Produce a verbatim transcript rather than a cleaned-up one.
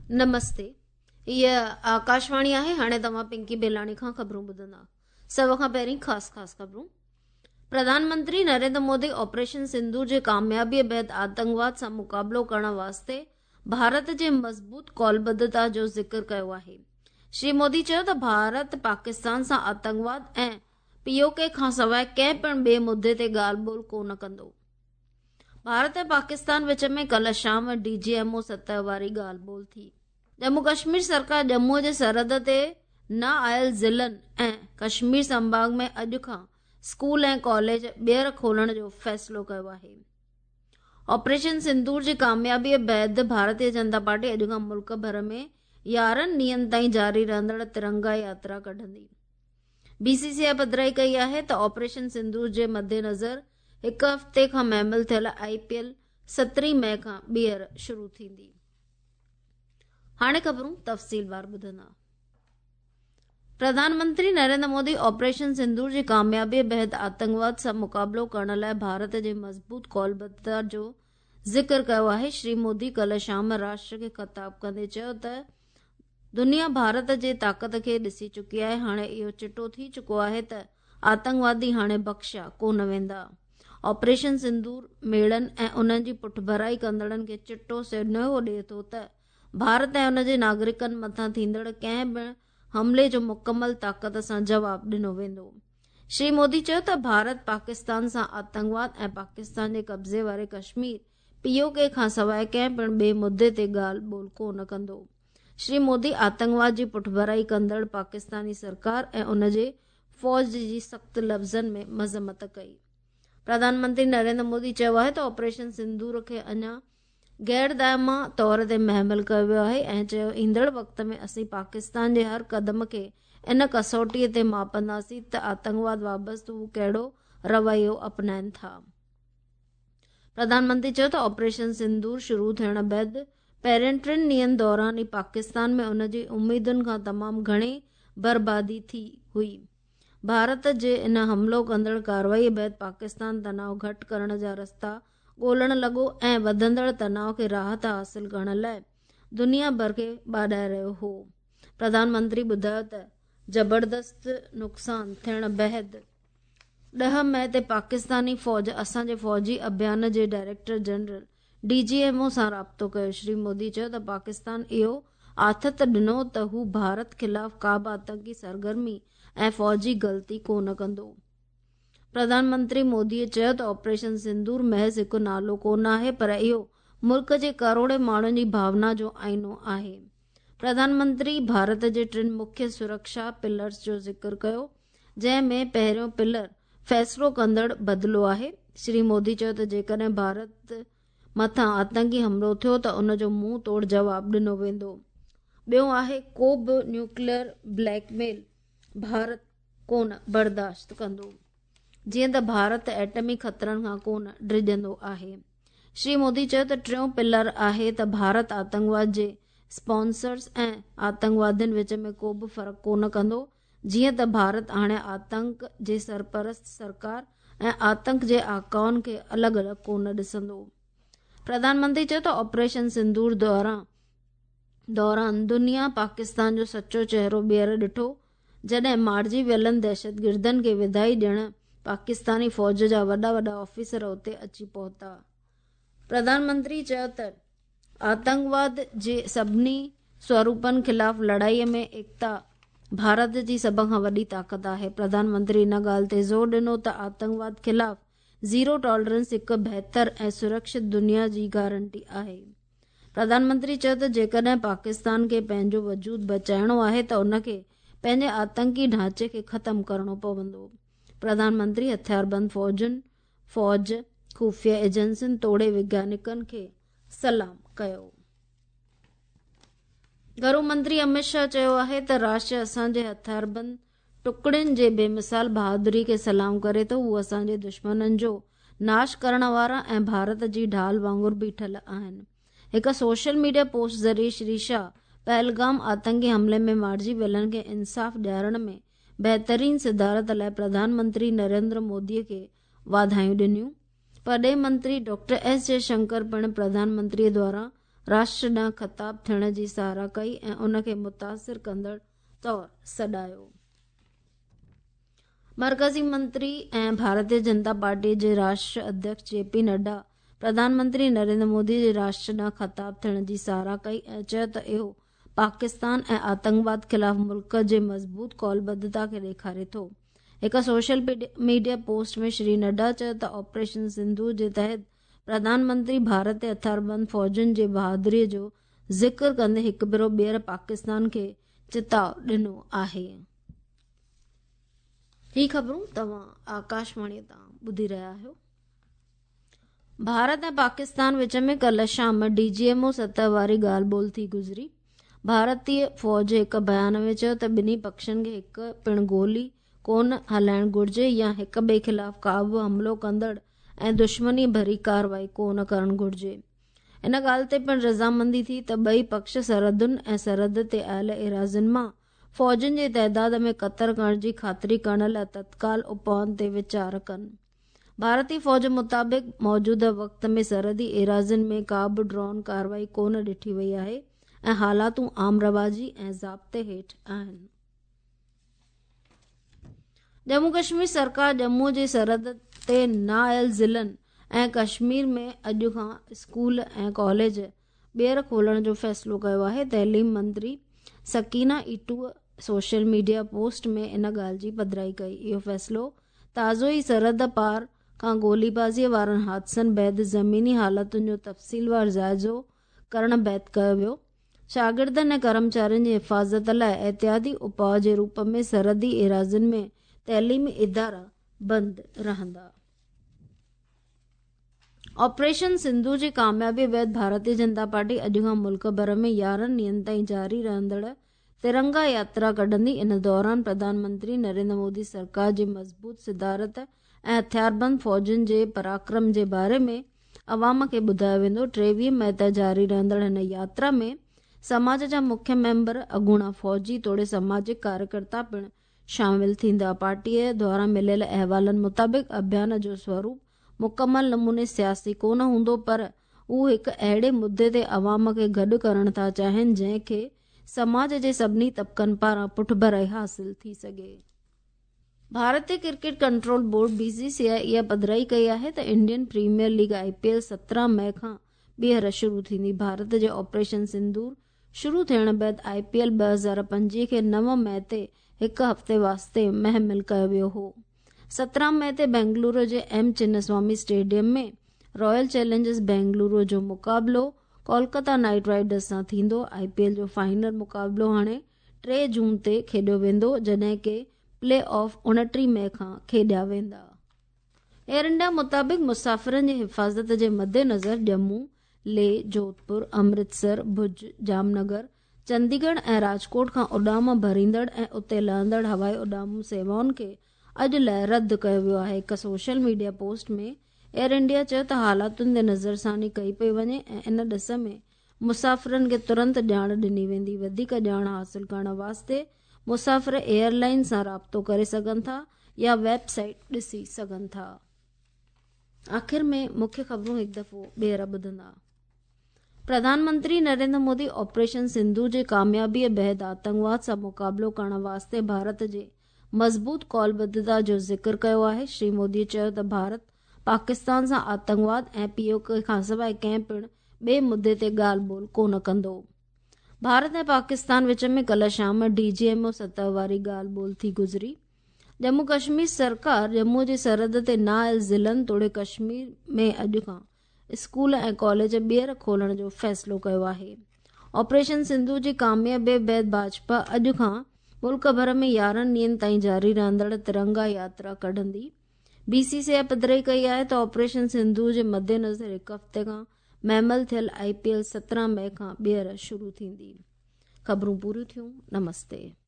नमस्ते, ये आकाशवाणी आहे। हाणे तव्हां पिंकी बेलाणी खां ख़बरूं ॿुधंदा। सभ खां पहिरीं ख़ासि ख़ासि ख़बरूं। प्रधानमंत्री नरेंद्र मोदी ऑपरेशन सिंदूर जे कामयाबीअ बैदि आतंकवाद सां मुक़ाबिलो करण वास्ते भारत जे मज़बूत कौलबद्धता जो ज़िक्र कयो आहे। श्री मोदी चयो त भारत पाकिस्तान सां आतंकवाद ऐं पीओके खां सवाइ कंहिं पिणु ॿिए मुद्दे ते ॻाल्हि ॿोल कोन कंदो। भारत ऐं पाकिस्तान विच में कल्ह शाम डीजीएमओ सतह वारी ॻाल्हि ॿोल थी। जम्मू कश्मीर सरकार जम्मू जे सरहद ते न आयल ज़िलनि ऐं कश्मीर संभाग में अॼु खां स्कूल ऐं कॉलेज ॿीहर खोलण जो फ़ैसिलो कयो आहे। ऑपरेशन सिंदूर जी कामयाबीअ बैदि भारतीय जनता पार्टी अॼु खां मुल्क भर में यारहनि ॾींहनि ताईं जारी रहंदड़ तिरंगा यात्रा कढंदी। बीसीसीआई पधिराई कई आहे त ऑपरेशन सिंदूर जे मद्देनज़र हिकु हफ़्ते खां महमिल थियल आईपीएल सत्रहीं मई खां ॿीहर शुरू थींदी। हाणे ख़बरूं तफ़सीलवार ॿुधंदा। प्रधानमंत्री नरेंद्र मोदी ऑपरेशन सिंदूर जी कामयाबीअ बैदि आतंकवाद सां मुक़ाबिलो करण लाइ भारत जे मज़बूत कौलबद्धता जो ज़िक्र कयो आहे। श्री मोदी कल्ह शाम राष्ट्र खे ख़िताब कंदे चयो त दुनिया भारत जे ताक़त खे ॾिसी चुकी आहे। हाणे इहो चिटो थी चुको आहे त आतंकवादी हाणे बख़्शिया कोन वेंदा। ऑपरेशन सिंदूर मेड़नि ऐं उन्हनि जी पुठभराई कंदड़नि खे चिटो सुञो ॾिए थो त भारत ऐं उन जे नागरिकनि मथां थींदड़ कंहिं बि हमले जो मुकमल ताक़त सां जवाबु ॾिनो वेंदो। श्री मोदी चयो त भारत पाकिस्तान सां आतंकवाद ऐं पाकिस्तान जे कब्ज़े वारे कश्मीर पीओके खां सवाइ कंहिं पिणु ॿिए मुद्दे ते ॻाल्हि ॿोल कोन कंदो। श्री मोदी आतंकवाद जी पुठभराई कंदड़ पाकिस्तानी सरकार ऐं उन जे फ़ौज जी सख़्त लफ़्ज़नि में मज़म्मत कई। प्रधानमंत्री नरेंद्र मोदी चयो आहे त ऑपरेशन सिंदूर खे अञा गैर दायमा तौर ते महमिल कयो वियो आहे ऐं चयो ईंदड़ वक़्त में असीं पाकिस्तान जे हर क़दम खे इन कसौटीअ ते मापंदासीं त आतंकवाद वाबस्तु हू कहिड़ो रवैयो अपनाइनि था। प्रधानमंत्री चयो त ऑपरेशन सिंदूर शुरू थियण बैदि पहिरियनि टिनि ॾींहनि दौरान ई पाकिस्तान में उन जी उमीदुनि खां तमामु घणी बर्बादी थी हुई। भारत जे इन हमिलो कंदड़ कार्रवाई बैदि पाकिस्तान तनाव घटि करण जा रस्ता ॻोल्हण लॻो ऐं वधंदड़ तनाव खे राहत हासिल करण लाइ दुनिया भर खे ॿाॾाए रहियो हो। प्रधानमंत्री ॿुधायो त ज़बरदस्त नुक़सान थियण बैदि ॾह मई ते पाकिस्तानी फ़ौज असांजे फ़ौजी अभियान जे डायरेक्टर जनरल डीजीएमओ सां राब्तो कयो। श्री मोदी चयो त पाकिस्तान इहो आथत ॾिनो त हू भारत ख़िलाफ़ का बि आतंकी सरगर्मी ऐं फ़ौजी ग़लती कोन कंदो। प्रधानमंत्री मोदीअ चयो त ऑपरेशन सिंदूर महज़ हिकु नालो कोन आहे पर इहो मुल्क जे करोड़े माण्हुनि जी भावना जो आईनो आहे। प्रधानमंत्री भारत जे टिनि मुख्य सुरक्षा पिलर्स जो ज़िक्र कयो जंहिं में पहिरियों पिलर फ़ैसिलो कंदड़ बदिलो आहे। श्री मोदी चयो त जेकॾहिं भारत मथां आतंकी हमिलो थियो त उन जो मुंहुं तोड़ जवाबु ॾिनो वेंदो। ॿियो आहे को बि न्यूक्लियर ब्लैकमेल भारत कोन बर्दाश्त कंदो, जीअं त भारत एटमी ख़तरनि खां कोन डिॼंदो आहे। श्री मोदी चयो त टियों पिलर आहे त भारत आतंकवाद जे स्पॉन्सर्स ऐं आतंकवादियुनि विच में को बि फ़र्क़ु कोन कंदो, जीअं त भारत हाणे आतंक जे सरपरस्त सरकार ऐं आतंक जे आकाउनि खे अलॻि अलॻि कोन ॾिसंदो। प्रधानमंत्री चयो त ऑपरेशन सिंदूर दौरान दौरान दुनिया पाकिस्तान जो सचो चहिरो ॿीहर ॾिठो जॾहिं मारिजी वियलनि दहशतगिर्दनि खे विधाई ॾियण पाकिस्तानी फ़ौज जा वॾा वॾा ऑफिसर उते अची पहुता। प्रधानमंत्री चयो त आतंकवाद जे सभिनी स्वरूपनि ख़िलाफ़ लड़ाईअ में एकता भारत जी सभ खां वॾी ताक़त आहे। प्रधानमंत्री इन ॻाल्हि ते ज़ोर ॾिनो त आतंकवाद ख़िलाफ़ ज़ीरो टॉलरेंस हिकु बहितर ऐं सुरक्षित दुनिया जी गारंटी आहे। प्रधानमंत्री चयो त जेकॾहिं पाकिस्तान खे पंहिंजो वजूद बचाइणो आहे त उनखे पंहिंजे आतंकी ढांचे खे ख़तमु करणो पवंदो। प्रधानमंत्री हथियारबंद फ़ौजुनि फ़ौज खुफ़िया एजेंसियुनि तोड़े वैज्ञानिकनि खे सलाम कयो। गृह मंत्री अमित शाह चयो आहे त राष्ट्र असांजे हथियारबंद टुकड़ियुनि जे बेमिसाल बहादुरी खे सलाम करे थो। हू असांजे दुश्मननि जो नाश करण वारा ऐं भारत जी ढाल वांगुरु बीठल आहिनि। हिकु सोशल मीडिया पोस्ट ज़रिए श्री शाह पहलगाम आतंकी हमले में मारिजी वियलनि खे इंसाफ़ ॾियारण में बहितरीन सिधारत लाइ प्रधानमंत्री नरेंद्र मोदीअ खे वाधायूं ॾिनियूं। परॾेह मंत्री डॉक्टर एस जयशंकर पिणु प्रधानमंत्रीअ द्वारा राष्ट्र ॾांहुं ख़िताब थियण जी साराह कई ऐं उनखे मुतासिर कंदड़ तौरु सॾायो। मरकज़ी मंत्री ऐं भारतीय जनता पार्टी जे राष्ट्रीय अध्यक्ष जे पी नड्डा प्रधानमंत्री नरेंद्र मोदी जे राष्ट्र ॾांहुं ख़िताब थियण जी साराह कई ऐं चयो त इहो पाकिस्तान ऐं आतंकवाद ख़िलाफ़ मुल्क जे मज़बूत कौलबद्धता खे ॾेखारे थो। हिकु सोशल मीडिया पोस्ट में श्री नड्डा चयो त ऑपरेशन सिंधु जे तहत प्रधानमंत्री भारत ऐं हथियारबंद फ़ौजुनि जे बहादुरीअ जो ज़िक्र कंदे हिकु भेरो ॿीहर पाकिस्तान खे चिताव ॾिनो आहे। ही ख़बरूं तव्हां आकाशवाणी तां ॿुधी रहिया आहियो। भारत ऐं पाकिस्तान विच में कल्ह शाम डीजीएमओ सतह वारी ॻाल्हि ॿोल्हि थी गुज़री। भारतीय फ़ौज हिकु बयान में चयो त ॿिन्ही पक्षनि खे हिकु पिणु गोली कोन हलाइण घुर्जे या हिक ॿिए ख़िलाफ़ का बि हमिलो कंदड़ ऐं दुश्मनी भरी कार्रवाई कोन करणु घुर्जे। इन ॻाल्हि ते पिणु रज़ामंदी थी त ॿई पक्ष सरहदुनि ऐं सरहद ते आयल एराज़ियुनि मां फ़ौजुनि जे तइदाद में क़तर करण जी ख़ातिरी करण लाइ तत्काल उपाउनि ते वीचार कनि। भारतीय फ़ौज मुताबिक़ मौजूदा वक़्त में सरहदी एराज़ियुनि में का बि ड्रोन कार्रवाई कोन ॾिठी वई आहे ऐं हालातूं आम रवाजी ऐं ज़ाब्ते हेठि आहिनि। जम्मू कश्मीर सरकार जम्मू जे सरहद ते न आयल ज़िलनि ऐं कश्मीर में अॼु खां स्कूल ऐं कॉलेज ॿीहर खोलण जो फ़ैसिलो कयो आहे। तइलीम मंत्री सकीना ईटूअ सोशल मीडिया पोस्ट में इन ॻाल्हि जी पधिराई कई। इहो फ़ैसिलो ताज़ो ई सरहद पार खां गोलीबाज़ीअ वारनि हादसनि बैदि ज़मीनी हालतुनि जो तफ़सीलवार जाइज़ो करण बैदि कयो वियो। शागिर्दनि ऐं कर्मचारियुनि जी हिफ़ाज़त लाइ एहतियाती उपाउ जे रूप में सरहदी एराज़ियुनि में तइलीमी इदारा बंदि रहंदा। ऑपरेशन सिंधु जी कामयाबी बैदि भारतीय जनता पार्टी अॼु खां मुल्क भर में यारहनि ॾींहनि ताईं जारी रहंदड़ तिरंगा यात्रा कढंदी। इन दौरान प्रधानमंत्री नरेंद्र मोदी सरकार जी मज़बूत सिदारत ऐं हथियारबंद फ़ौजुनि जे पराक्रम जे बारे में अवाम खे ॿुधायो वेंदो। टेवीह मई ताईं जारी रहंदड़ हिन यात्रा में समाज जा मुख्य मेंबर, अगूणा फ़ौजी तोड़े सामाजिक कार्यकर्ता पिणु शामिल थींदा। पार्टीअ द्वारा मिलियल अहवालनि मुताबिक़ अभियान जो स्वरूप मुकमल नमूने सियासी कोन हूंदो, पर उहो हिकु अहिड़े मुद्दे ते अवाम खे गॾु करणु था चाहिनि जंहिंखे समाज जे सभिनी तबक़नि पारां पुठभराई हासिल थी सघे। भारतीय क्रिकेट कंट्रोल बोर्ड बीसीसीआई इहा पधिराई कई आहे त इंडियन प्रीमियर लीग आईपीएल सत्रहं मई खां ॿीहर शुरू थींदी। भारत जे ऑपरेशन सिंदूर शुरू थियण बैदि आईपीएल ॿ हज़ार पंजवीह खे नव मई ते हिकु हफ़्ते वास्ते महमिल कयो वियो हो। सत्रहं मई ते बेंगलुरु जे एम चिन्नस्वामी स्टेडियम में रॉयल चैलेंजर्स बेंगलुरु जो मुक़ाबिलो कोलकाता नाइट राइडर्स सां थींदो। आईपीएल जो फाइनल मुक़ाबिलो हाणे टे जून ते खेॾियो वेंदो, जॾहिं के प्ले ऑफ उणटीह मई खां खेॾिया वेंदा। एयर इंडिया मुताबिक़ मुसाफ़िरनि जी हिफ़ाज़त जे मद्देनज़र ॼमू, लेह, जोधपुर, अमृतसर, भुज, जामनगर, चंडीगढ़ ऐं राजकोट खां उॾाम भरींदड़ ऐं उते लहंदड़ हवाई उॾामूं सेवाउनि खे अॼु लाइ रद्द कयो वियो आहे। हिकु सोशल मीडिया पोस्ट में एयर इंडिया चयो त हालातुनि ते नज़रसानी कई पई वञे ऐं इन ॾिस में मुसाफ़िरनि खे तुरंत ॼाण ॾिनी वेंदी। वधीक ॼाण हासिल करण वास्ते मुसाफ़िर एयरलाइन सां राब्तो करे सघनि था या वेबसाइट ॾिसी सघनि था। आख़िर में मुख्य ख़बरूं हिकु दफ़ो ॿीहर ॿुधंदा। प्रधानमंत्री नरेंद्र मोदी ऑपरेशन सिंधु जे कामयाबीअ बैदि आतंकवाद सां मुक़ाबिलो करण वास्ते भारत जे मज़बूत कौलबद्धता जो ज़िक्र कयो आहे। श्री मोदीअ चयो त भारत पाकिस्तान सां आतंकवाद ऐं पीओके खां सवाइ कंहिं पिणु ॿिए मुद्दे ते ॻाल्हि ॿोल कोन कंदो। भारत ऐं पाकिस्तान विच में कल्ह शाम डीजीएमओ सतह वारी ॻाल्हि ॿोल थी गुज़री। जम्मू कश्मीर सरकार जम्मू जे सरहद ते न आयल ज़िलनि तोड़े कश्मीर में अॼु खां स्कूल ऐं कॉलेज ॿीहर खोलण जो फ़ैसिलो कयो आहे। ऑपरेशन सिंधु जी कामयाबी बैदि भाजपा अॼु खां मुल्क भर में यारहनि ॾींहनि ताईं जारी रहंदड़ तिरंगा यात्रा कढंदी। बीसीसीआई पधिराई कई आहे त ऑपरेशन सिंधु जे मद्देनज़र हिकु हफ़्ते खां महमिल थियल आईपीएल सत्रहं मई खां ॿीहर शुरू थींदी। ख़बरूं पूरियूं थियूं। नमस्ते।